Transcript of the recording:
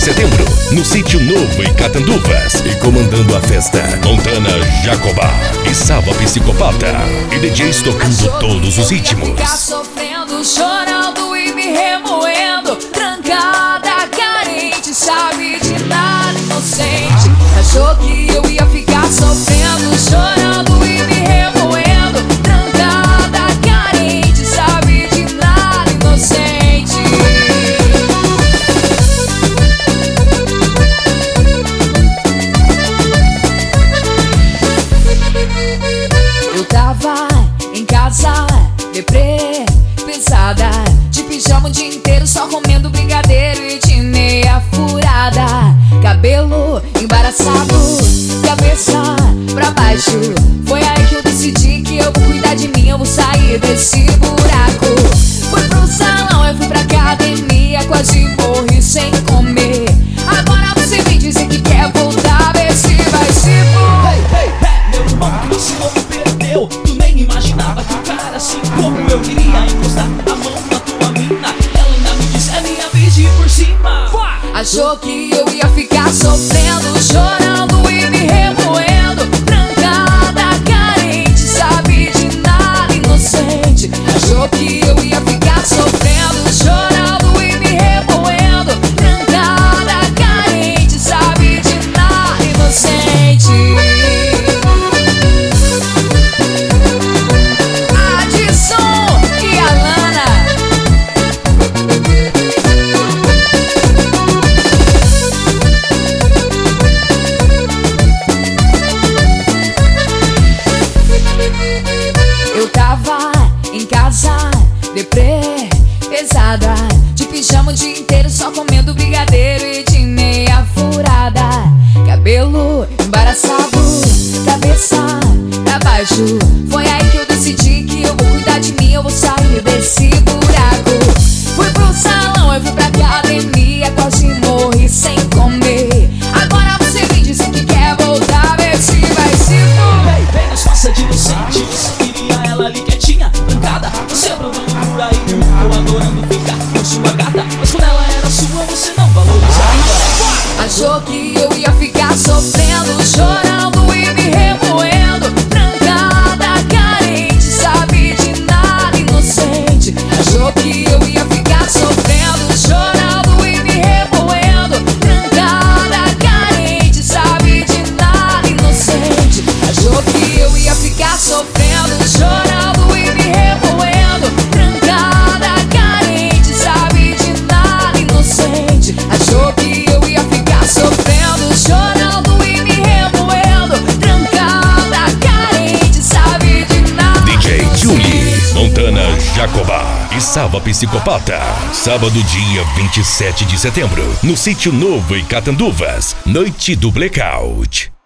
setembro, no Sítio Novo em Catanduvas. E comandando a festa, Montana Jacobá e Saba Psicopata. E DJs tocando todos os ritmos. Ficar sofrendo, chorando e me remoendo, trancada, carente, sabe de nada, inocente. Achou que eu ia ficar sofrendo, chorando e me remoendo, trancada, carente, sabe de nada, inocente. Eu tava em casa, deprê, pesada, de pijama o dia inteiro, só comendo brigadeiro e de meia furada. Cabelo embaraçado, cabeça pra baixo. Foi aí que eu decidi que eu vou cuidar de mim, eu vou sair desse buraco. Fui pro salão, eu fui pra academia, quase morri sem comer. Agora você vem dizer que quer voltar, vê se vai se for. Meu irmão, que você não me perdeu. Tu nem imaginava que o cara assim como eu queria encostar a mão na tua mina. Ela ainda me disse, é minha vez de ir por cima. Achou que eu ia ficar sofrendo, chorando e me remoendo, trancada, carente, sabe de nada, inocente. Achou que eu ia ficar sofrendo, chorando e me remoendo, trancada, carente, sabe de nada, inocente. Adson e Alana. Eu tava em casa, deprê, pesada, de pijama o dia inteiro, só comendo brigadeiro e de meia furada. Cabelo embaraçado, cabeça pra baixo. Foi aí que eu decidi que eu vou cuidar de mim, eu vou sair desse buraco. Fui pro salão, eu fui pra academia, quase morri sem comer. Agora você vem dizer que quer voltar, vê se vai se for. Apenas faça de inocente. Você queria ela ali quietinha, trancada. Você provando por aí, eu tô adorando ficar com sua gata. Mas quando ela era sua, você não valorizava. Achou que eu ia ficar sofrendo, chorando e me remoendo, trancada, carente, sabe de nada, inocente. Achou que eu ia ficar sofrendo, chorando e me remoendo, trancada, carente, sabe de nada, inocente. Achou que eu ia ficar sofrendo, chorando e me remoendo, trancada, carente, sabe de nada, inocente. Achou que eu ia ficar sofrendo, chorando e me remoendo, trancada, carente, sabe de nada. DJ Julie, Montana Jacobá e Saba Psicopata. Sábado, dia 27 de setembro, no Sítio Novo em Catanduvas. Noite do Blackout.